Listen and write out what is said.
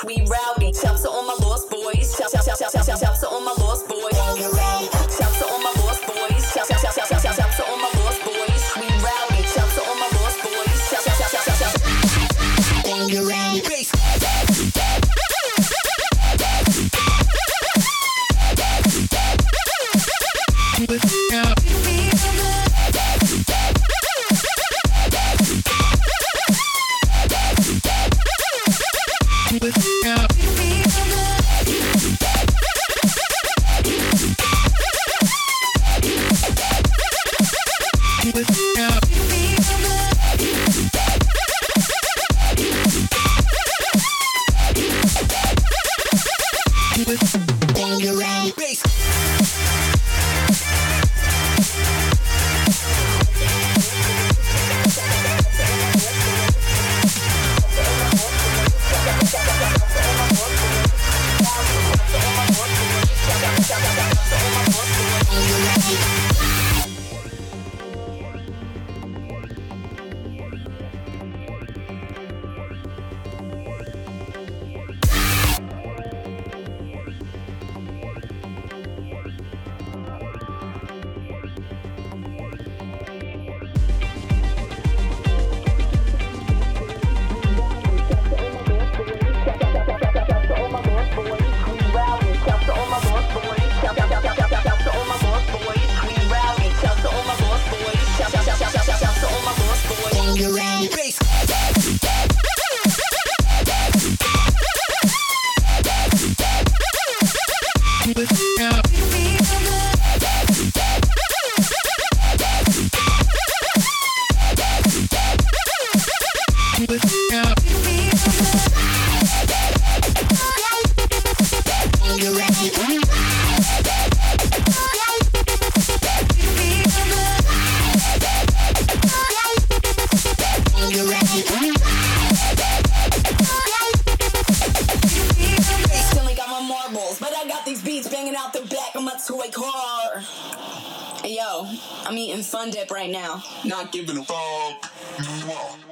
we rowdy. Shouts to all my lost boys. Shouts to all my lost boys. Shouts to all my lost boys. Shouts to all my lost boys. We rowdy. Shouts to all my lost boys. Shouts. Bass. Hey yo, I'm eating Fun Dip right now. Not giving a fuck.